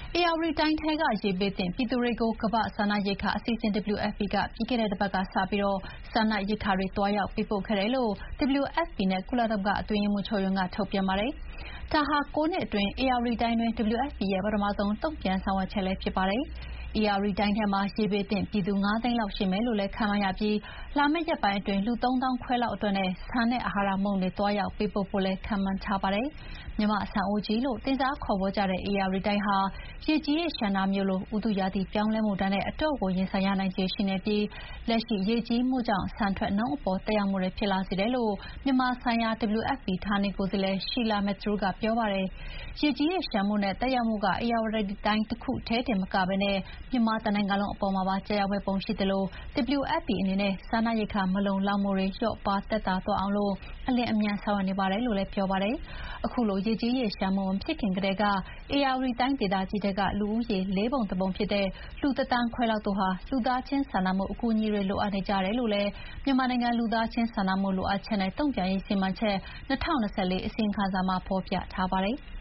ဧရာဝတီတိုင်းထဲကရေဘေးသင့်ပြည်သူတွေကိုကမ္ဘာ့စားနပ်ရိက္ခာအစီအစဉ် WFP ကပြီးခဲ့တဲ့တပတ်ကစပြီးစားနပ်ရိက္ခာတွေသွားရောက်ပေးပို့ခဲ့တယ်လို့ WFP နဲ့ ကုလသမဂ္ဂအတွင်းရေးမှူးချုပ်ရုံးကထုတ်ပြန်ပါတယ်။ဒါဟာ9နှစ်အတွင်းဧရာဝတီတိုင်းတွင်း WFP ရဲ့ပထမဆုံးတုံ့ပြန်ဆောင်ရွက်ချက်လည်းဖြစ်ပါတယ်။ဧရာဝတီတိုင်းထဲမှာရေဘေးသင့်ပြည်သူ5 သိန်းလောက်ရှိမယ်လို့လည်းခန့်မှန်းရပြီးလာမယ့်ရက်ပိုင်းအတွင်းလူ 3 သောင်းခွဲလောက်အတွက်နဲ့ဆန်နဲ့အာဟာရမုန့်တွေသွားရောက်ပေးပို့ဖို့လည်းခန့်မှန်းထားပါတယ်။မြန်မာ့ဆန်အိုးကြီးလို့တင်စားခေါ်ဝေါ်ကြတဲ့ဧရာဝတီတိုင်းဟာရေကြီးရေလျှံတာမျိုးလိုဥတုရာသီပြောင်းလဲမှုဒဏ်နဲ့အတော့်ကိုရင်ဆိုင်ရနိုင်ခြေရှိနေပြီးလက်ရှိရေကြီးမှုကြောင့်ဆန်ထွက်နှုန်းအပေါ်သက်ရောက်မှုတွေဖြစ်လာစေတယ်လို့မြန်မာဆိုင်ရာ WFP ဌာနေကိုယ်စားလှယ် Sheila Matthew ကပြောပါတယ်။ရေကြီးရေလျှံမှုနဲ့သက်ရောက်မှုကဧရာဝတီတိုင်းတစ်ခုတည်းတင်မကဘဲမြန်မာတနိုင်ငံလုံးအပေါ်မှာပါကျရောက်မယ့်ပုံရှိသလို WFP အနေနဲ့စားနပ်ရိက္ခာမလုံလောက်မှုတွေလျော့ပါးသက်သာသွားအောင်အလျင်အမြန်ဆောင်ရွက်နေပါတယ်လို့လည်းပြောပါတယ်။အခုလိုရေကြီးရေလျှံမှုမဖြစ်ခင်ကတည်းကဧရာဝတီတိုင်းဒေသကြီးထဲကလူဦးရေ4 ပုံ 1 ပုံဖြစ်တဲ့လူ1 သန်းခွဲလောက်တို့ဟာလူသားချင်းစာနာမှုအကူအညီတွေလိုအပ်နေကြတယ်လို့လည်းမြန်မာနိုင်ငံလူသားချင်းစာနာမှုလိုအပ်ချက်နဲ့တုံ့ပြန်ရေးစီမံချက်2024အစီရင်ခံစာမှာဖော်ပြထားပါတယ်။